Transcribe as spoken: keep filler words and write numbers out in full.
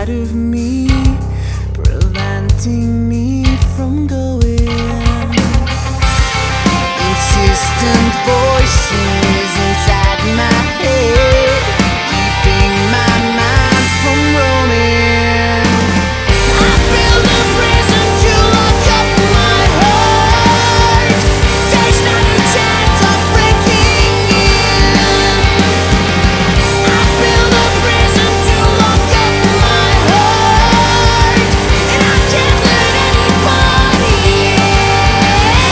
inside of me, preventing me from going. Insistent voices inside my head, keeping my mind from roaming. I build a prison to lock up my heart. There's not a chance of breaking in. I build a prison to lock up my heart, and I can't let anybody in.